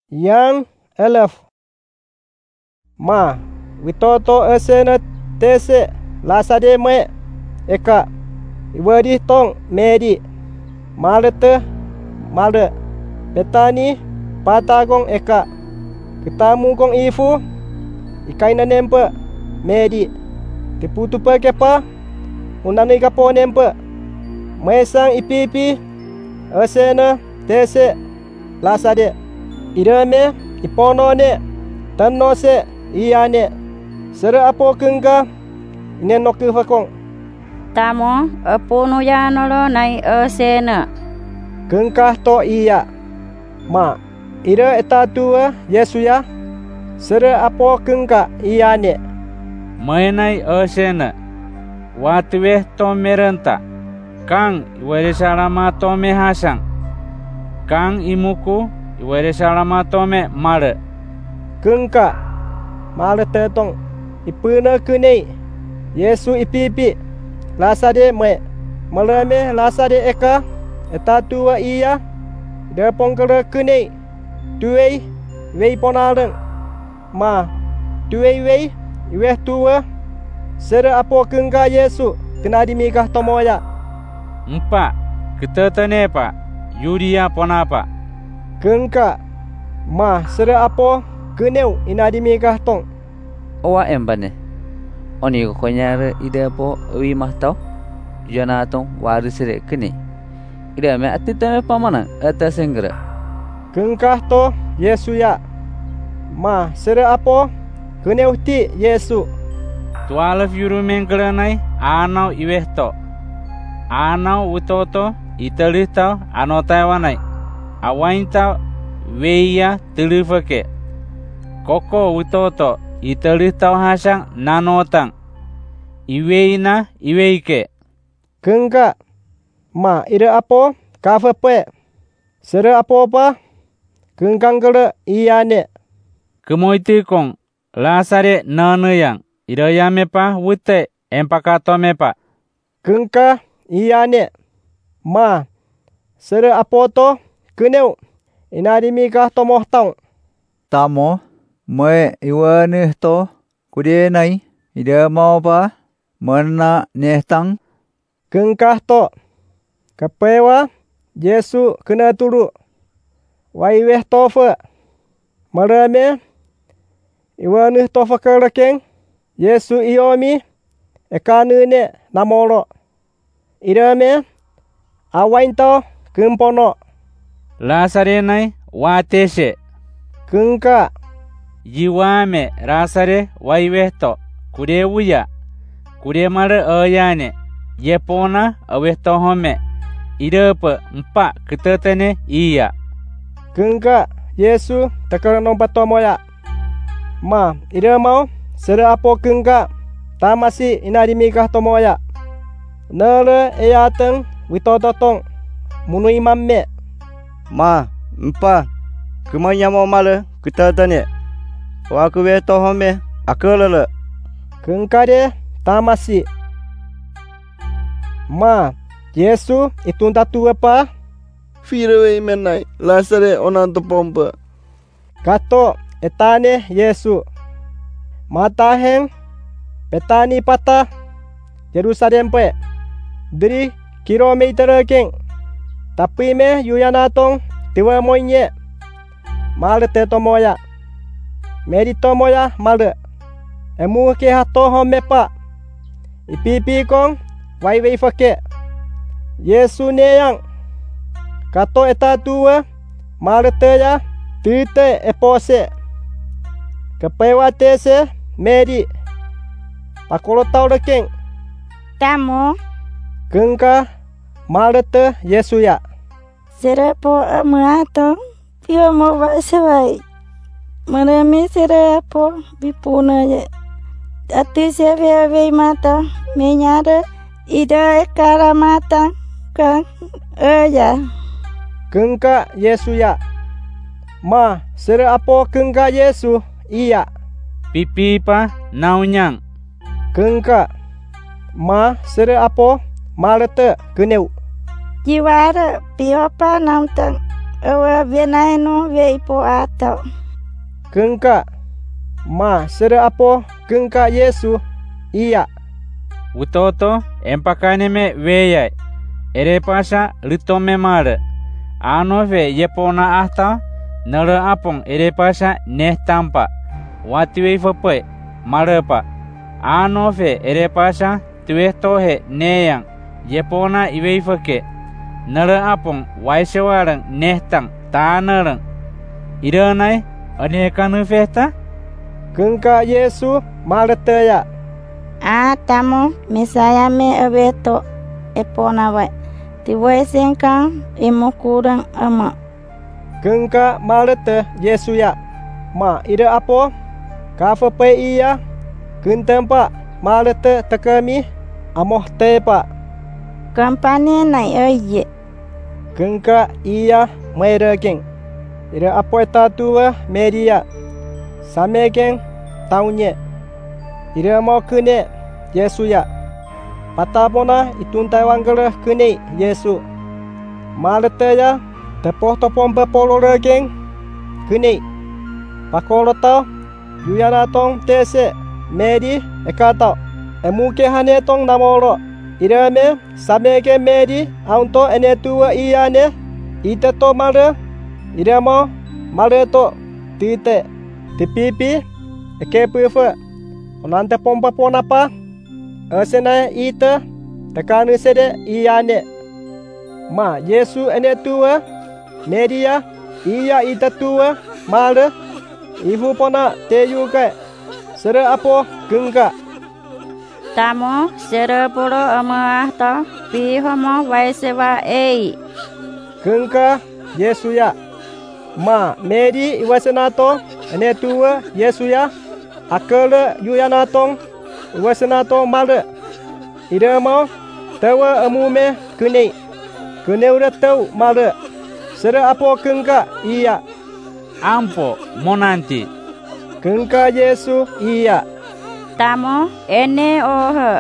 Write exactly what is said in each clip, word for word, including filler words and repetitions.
yang elef. Ma, witoto esena tese lasade me eka iwadi tong medi malete malde betani patagong eka ketamu gong ifu ikaina nempe medi tiputupa kepa unani kapo nempe maesang ipipi esena tese lasade irame iponone tanose iyane sera apo kengga inenoke fakong tamo apono yanolo nai esena kengkah to iya ma ira etatua yesuya sera apo kengka iyane mainai esena watwe to merenta kang iwere salama to me hasang kang imuku iwere salama to me mare kengka male tetong ipuna kunei Yesu ipipi lasade me malame lasade eka etatua iya depong kere kunei tuei wei ponareng ma tuei wei iweh tua sera apo kengka Yesu kena dimikah tomoya empa ketetane pa yuria ponapa kengka ma sera apo keneu inadimikah tong owa embane oni ko konyare ide po wi mahtau jana tong warisire kini ide me atitame pamana ata sengra kengkah to Yesu ya ma sera apo keneu ti Yesu twelve yuru mengkeranai anau iwehto anau utoto italito anotawanai awainta weia telufake koko utoto italito hasang nanotang iweina iweike kengka ma ira apo kafape sera apo pa kengkang kere iyane kemoiti kong lasare nanayang irayame pa wute empakato mepa kengka iyane ma sera apo to keneu inadimikah tomoh tang tamo me iwane to kudenai ida mau pa mana nehtang kengkah to kepewa Yesu kena turu waiweh tofa marame iwane tofa kerekeng Yesu iomi ekanune namoro irame awain to kempono lasare nai watese kengka jiwame rasare waiwehto kude wuya kude mare ayane yepona awehto home idepe empa ketetene iya kengka Yesu tekarano batomoya ma ide mau sera apo kengka tamasi inadimikah tomoya nere eyateng witototong munu imamme ma empa kemanya mau male ketetene waku weto home akelele kengka de tamasi ma Yesu itunda tu apa firewe menai lasare onanto pompa kato etane Yesu mataheng petani pata Jerusalem pe dari kilometer keng tapi me yuyanatong tiwa moinye male teto moya merito moya male emu ke hato home pa ipipi kong wai wai fake Yesu neyang kato eta tua male teya tite epose kepewa tese meri pakolo tau dekeng tamo kengka male te Yesu ya sera po amato pio mo basawai marame sera po bipuna ye ati se ve ve mata menyara ida ekara mata kan aya kengka Yesu ya ma sera apo kengka Yesu iya pipi pa naunyang kengka ma sera apo malete keneu jiwara pio pa namtang Awa benai no ve ipo ato. Kengka. Ma sera apo kengka Yesu iya. Utoto empakane me veyai. Ere pasa litome mare. Ano ve yepona ahta nere apong ere pasa neh tampa. Watiwe fope marepa. Ano ve ere pasa tuwe tohe neyang yepona iwe foke. Nere apong waisewarang nehtang tanerang. Irenai anekanu festa? Kengka Yesu maletaya. Ah tamo misaya me abeto epona vai. Tiwai sengkang imo kurang ama. Kengka malete Yesu ya. Ma ida apo? Kafa pe iya. Kentempa malete tekami amoh tepa. Kampanye nai oye. Kengka iya meregeng. Ida apo eta tua media. Samegeng taunye. Ida mau kene Yesu ya. Patapona ituntai wanggere kene Yesu. Malete ya tepoh topom bepolo regeng kene. Pakolota yuyana tong tese medi ekata. Emuke hane tong namoro. Ida me samege medi aunto ene tua iyane. Ite to mare. Ida mau mare to tite. Tipipi eke pufa. Onante pompa ponapa. Asena ita tekanu sede iyane. Ma Yesu ene tua media iya ita tua mare. Ibu pona te yuka. Sera apo kengka. Tamo sera poro ama ahta pi homo waisewa ei. Kengka Yesu ya. Ma medi iwasenato ene tua Yesu ya. Akale yuyanatong iwasenato male. Ida mau tawa amume kene. Kene udah tahu male. Sera apo kengka iya. Ampo monanti. Kengka Yesu iya. Tamo ene ohe.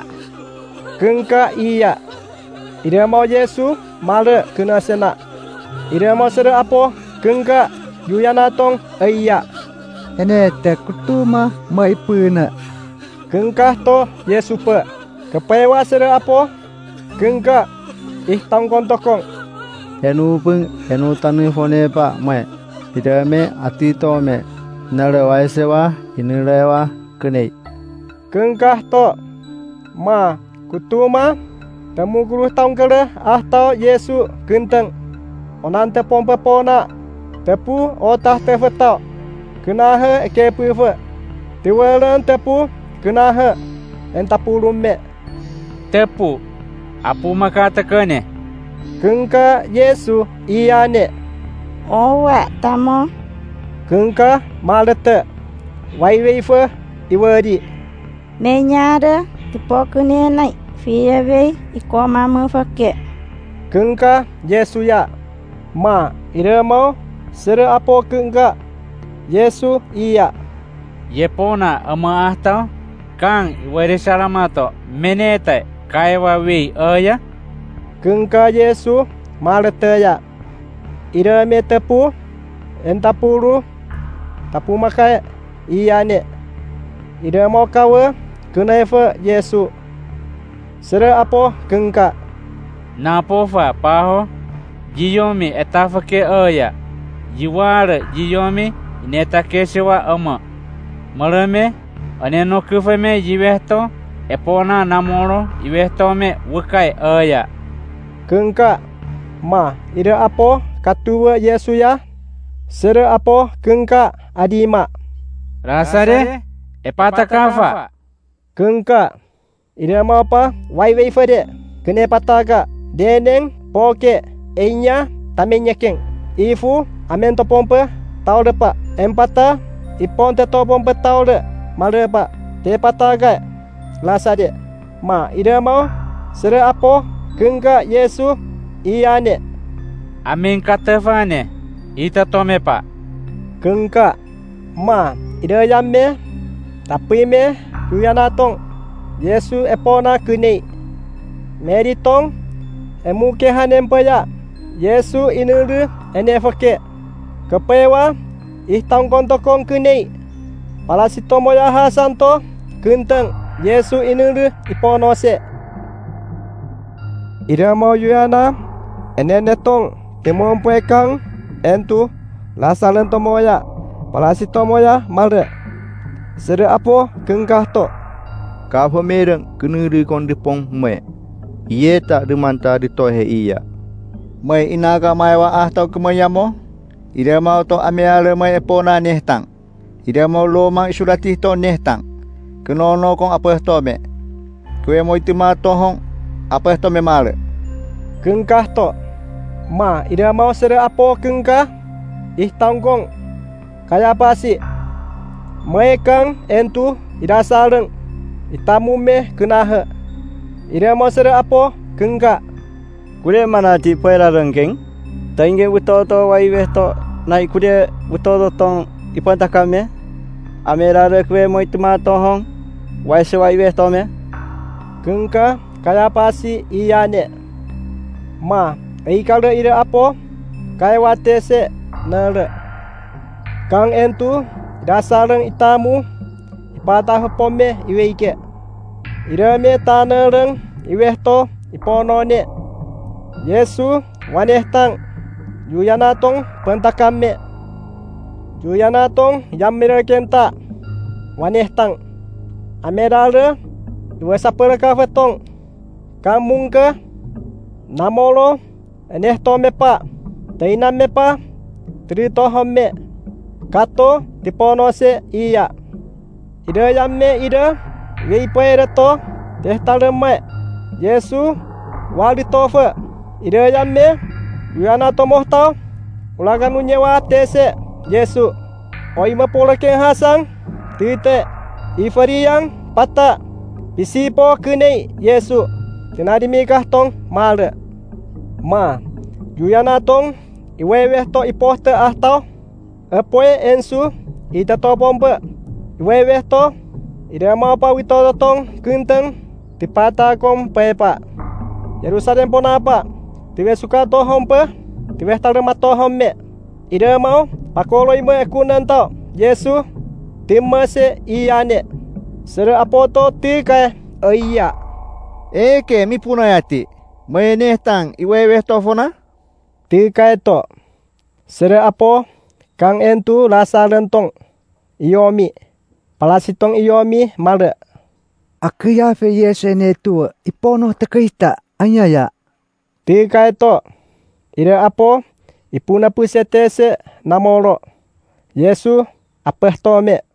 Kengka iya. Ida mau Yesu male kena sena. Ida mau sera apo kengka yuyanatong iya. Ene te kutuma mai puna. Kengka to Yesu pe. Kepewa sera apo kengka ih tangkong tokong. Henu pun henu tanu fone pa mai. Ida me atito me. Nare waisewa inirewa kene. Kengka to ma kutuma temu guru tang kere ahta Yesu kenteng. Onante pompa pona tepu otah tefeta. Kenahe eke pufa. Tiwalan tepu kenahe entapulum me. Tepu. Apu makata kene. Kengka Yesu iyane. Owa tamo. Kengka malete. Waiweifa iwadi. Menyada tipo kene nai. Fiyawe iko mama fake. Kengka Yesu ya. Ma ira mau sera apo kengka Yesu iya. Yepona ama ahta kang iwere salamato menete kaiwa wi aya. Kengka Yesu malete ya. Ira me tepu entapuru tapu makai iyane. Ira mau kawa kenaifa Yesu. Sera apo kengka. Napofa paho jiyomi etafake aya. Jiware jiyomi ineta kesewa ama. Malame aneno kufeme jiwehto epona namoro iwehto me wukai aya. Kengka ma ira apo katua Yesu ya. Sera apo kengka adima. Rasare epata kafa. Kengka ira mau apa wai-wai fade. Kene pataga deneng poke enya tamenyekeng. Ifu amento pompa tau depa. Empata ipon te to pompa tau de. Malepa te pataga lasa de. Ma ira mau sera apo kengka Yesu iyane. Amin katefane ita tomepa. Kengka ma ida yamme tapi me yuyanatong Yesu epona kene. Meritong emuke hanem paya Yesu inuru ene fakek. Kepewa ih taung kontokong kenei. Pala sitomo yaha santo kenteng Yesu inuru iponose. Ira mau yuyana ene netong temo empuekang entu lasalan tomoya. Pala sitomo ya malre. Sere apo kengkah to. Ka pemereng kenuri kondipong me. Iye tak demanta ditohe iya. Mai inaga mai wa ah tau kemayamo. Ida mau to amiale mai epona nehtang. Ida mau lo mang isulati to nehtang. Kenono kong apa to me. Kue mau itima tohong apa to me male. Kengkah to. Ma ida mau sere apo kengkah. Ih tanggong. Kaya pasi. Mai kang entu ida sareng. Itamu me kenahe. Ida mau sere apo kengkah. Kude mana ti poera rengkeng. Tainge utoto wai vesto nai kude utoto tong ipanta kame. Amera re kue moi tuma tohong wai se wai vesto me. Kengkah kaya pasi iyane. Ma ei kalre ida apo kai wate se nere. Kang entu dasareng itamu ipata pome iweike. Ida me tanereng iwehto iponone. Yesu wanehtang yuyanatong pentakame. Yuyanatong yammira kenta wanehtang. Amerale dua sapere kavetong. Kamung ke namolo enehto mepa. Teina mepa trito homme. Kato diponose iya. Ida yamme ida wei poereto tehtaleme. Yesu wali tofe. Ida yamme Yuyana tomohta ulagan unyewa tese Yesu. Oima poleken hasang tite ifari yang pata pisipo kenei Yesu. Tenadi mikah tong male. Ma Yuyana tong iwewe to iposte ahtau. Epoe ensu ita to pompe. Iwewe to ida mau pa wito tong kenteng tipata kom pepa. Yerusalem ponapa. Tiwe suka to hompe, tiwe tare mato homme. Ida mau pakolo ime ekunan tau. Yesu timase iyane. Sere apoto ti kai iya. Eke mi punayati. Mai nehtang iwewe to fona. Ti kai to. Sere apo kang entu lasa lentong. Iyomi. Palasitong iyomi male. Akya fe yesene tu ipono tekaita anyaya. Ti kai to. Ira apo ipuna pusetese namoro. Yesu apeh tome.